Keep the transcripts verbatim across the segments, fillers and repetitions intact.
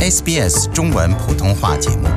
S B S 中文普通话节目。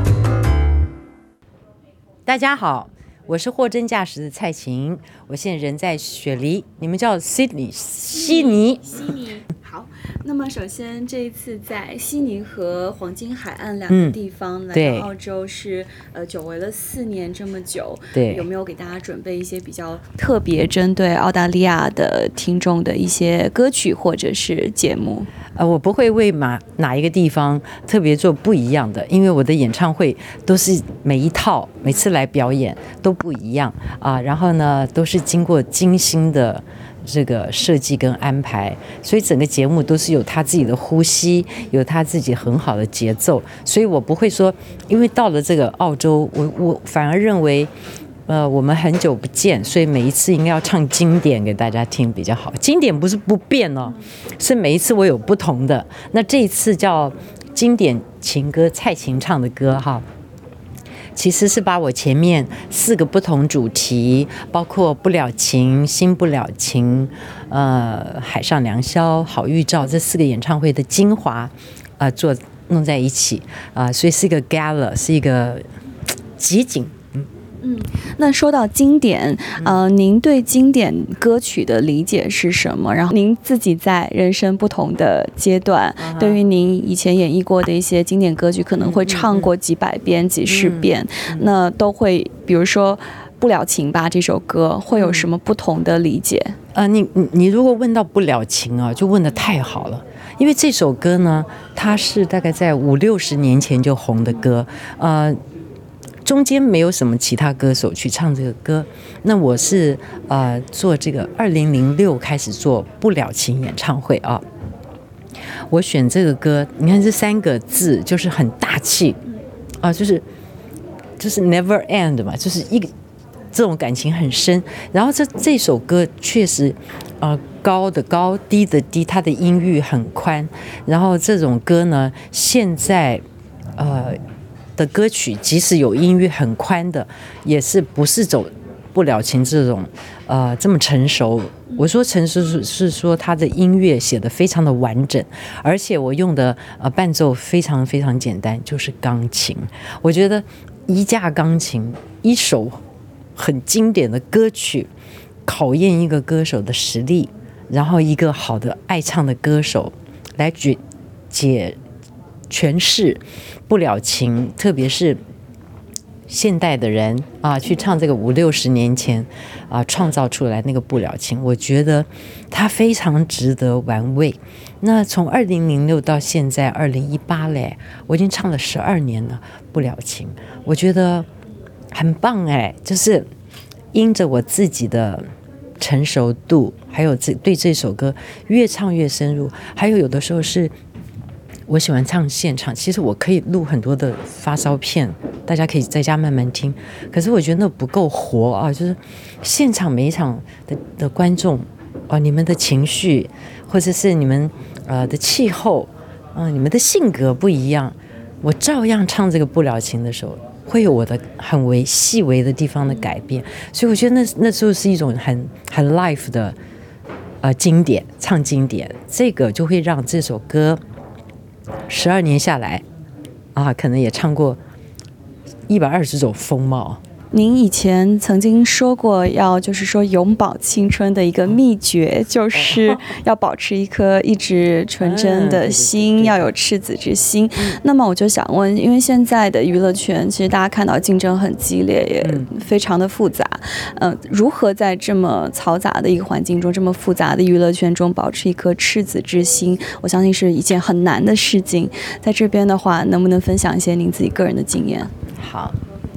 大家好，我是货真价实的蔡琴，我现在人在雪梨，你们叫 Sydney 悉尼。 悉尼。好，那么首先这一次在悉尼和黄金海岸两个地方、嗯、来到澳洲是呃久违了四年这么久， 对， 有没有给大家准备一些比较特别针对澳大利亚的听众的一些歌曲或者是节目？ 呃，我不会为哪哪一个地方特别做不一样的，因为我的演唱会都是每一套每次来表演都不一样啊，然后呢都是经过精心的这个设计跟安排，所以整个节目都是有他自己的呼吸，有他自己很好的节奏，所以我不会说，因为到了这个澳洲，我我反而认为。呃，我们很久不见，所以每一次应该要唱经典给大家听比较好。经典不是不变哦，是每一次我有不同的。那这一次叫经典情歌，蔡琴唱的歌哈，其实是把我前面四个不同主题，包括不了情、新不了情、呃海上良宵、好预兆这四个演唱会的精华，呃做弄在一起啊、呃，所以是一个 gala， 是一个集锦。 嗯，那说到经典，呃，您对经典歌曲的理解是什么？然后您自己在人生不同的阶段，嗯、对于您以前演绎过的一些经典歌曲，可能会唱过几百遍、几十遍，嗯、那都会，比如说《不了情》吧这首歌，会有什么不同的理解？ 呃，你你你如果问到《不了情》啊，就问得太好了。因为这首歌呢，它是大概在五六十年前就红的歌，呃。中间没有什么其他歌手去唱这个歌，那我是呃做这个二零零六开始做不了情演唱会啊。我选这个歌，你看这三个字就是很大气啊，就是就是 never end 嘛，就是一个这种感情很深。然后这这首歌确实呃高的高，低的低，它的音域很宽。然后这种歌呢，现在呃。的歌曲即使有音域很宽的，也是不是走不了情这种呃这么成熟。我说成熟是说他的音乐写得非常的完整，而且我用的呃伴奏非常非常简单，就是钢琴。我觉得一架钢琴，一首很经典的歌曲，考验一个歌手的实力，然后一个好的爱唱的歌手来解解。诠释不了情，特别是现代的人啊，去唱这个五六十年前啊创造出来那个不了情，我觉得它非常值得玩味。那从二零零六到现在二零一八嘞，我已经唱了十二年了不了情，我觉得很棒哎，就是因着我自己的成熟度，还有这对这首歌越唱越深入，还有有的时候是。我喜欢唱现场，其实我可以录很多的发烧片，大家可以在家慢慢听。可是我觉得那不够活啊，就是现场每一场 的, 的观众哦，你们的情绪或者是你们呃的气候，嗯、呃，你们的性格不一样，我照样唱这个不了情的时候，会有我的很微细微的地方的改变。所以我觉得那那时候是一种很很 live 的呃经典，唱经典，这个就会让这首歌。十二年下来，啊，可能也唱过一百二十种风貌。 您以前曾经说过，要就是说永葆青春的一个秘诀，就是要保持一颗一直纯真的心，要有赤子之心。那么我就想问，因为现在的娱乐圈，其实大家看到竞争很激烈，也非常的复杂。嗯、呃，如何在这么嘈杂的一个环境中，这么复杂的娱乐圈中，保持一颗赤子之心，我相信是一件很难的事情。在这边的话，能不能分享一些您自己个人的经验？ 好。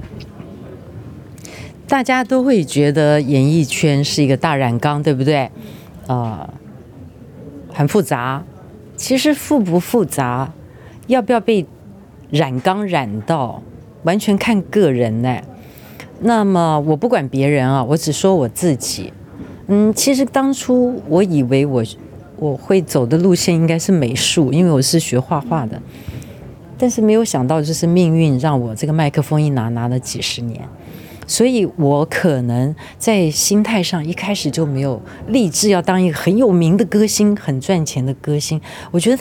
大家都会觉得演艺圈是一个大染缸，对不对？呃，很复杂。其实复不复杂，要不要被染缸染到，完全看个人呢。那么我不管别人啊，我只说我自己。嗯，其实当初我以为我我会走的路线应该是美术，因为我是学画画的。但是没有想到，就是命运让我这个麦克风一拿拿了几十年。所以我可能在心态上一开始就没有立志要当一个很有名的歌星，很赚钱的歌星。我觉得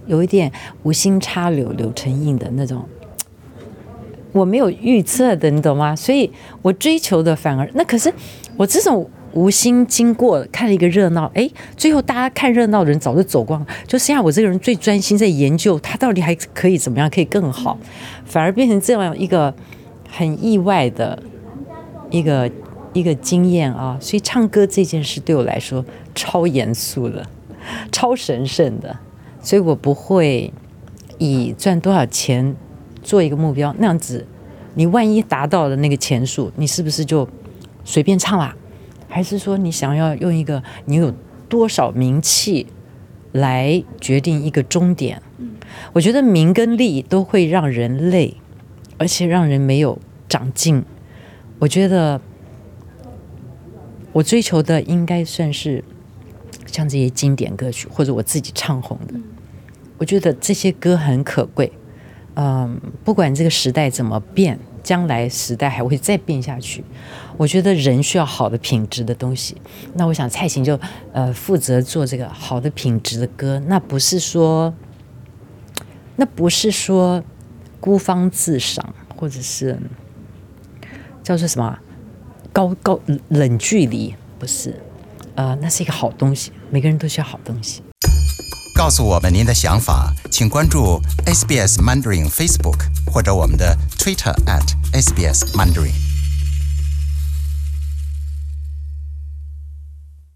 有一点无心插柳柳成荫的那种，我没有预测的，你懂吗？所以我追求的反而那可是我这种无心经过看了一个热闹，哎，最后大家看热闹的人早就走光了，就剩下我这个人最专心在研究他到底还可以怎么样可以更好，反而变成这样一个很意外的一个一个经验啊。所以唱歌这件事对我来说超严肃的，超神圣的，所以我不会以赚多少钱做一个目标，那样子你万一达到了那个钱数，你是不是就随便唱啦？还是说你想要用一个你有多少名气来决定一个终点？我觉得名跟利都会让人累，而且让人没有长进。我觉得我追求的应该算是像这些经典歌曲，或者我自己唱红的。我觉得这些歌很可贵，嗯，不管这个时代怎么变，将来时代还会再变下去。我觉得人需要好的品质的东西，那我想蔡琴就呃负责做这个好的品质的歌，那不是说那不是说孤芳自赏，或者是叫做什么高高冷距离，不是，呃，那是一个好东西，每个人都需要好东西。 告诉我们您的想法，请关注 S B S Mandarin Facebook 或者我们的 Twitter at S B S Mandarin。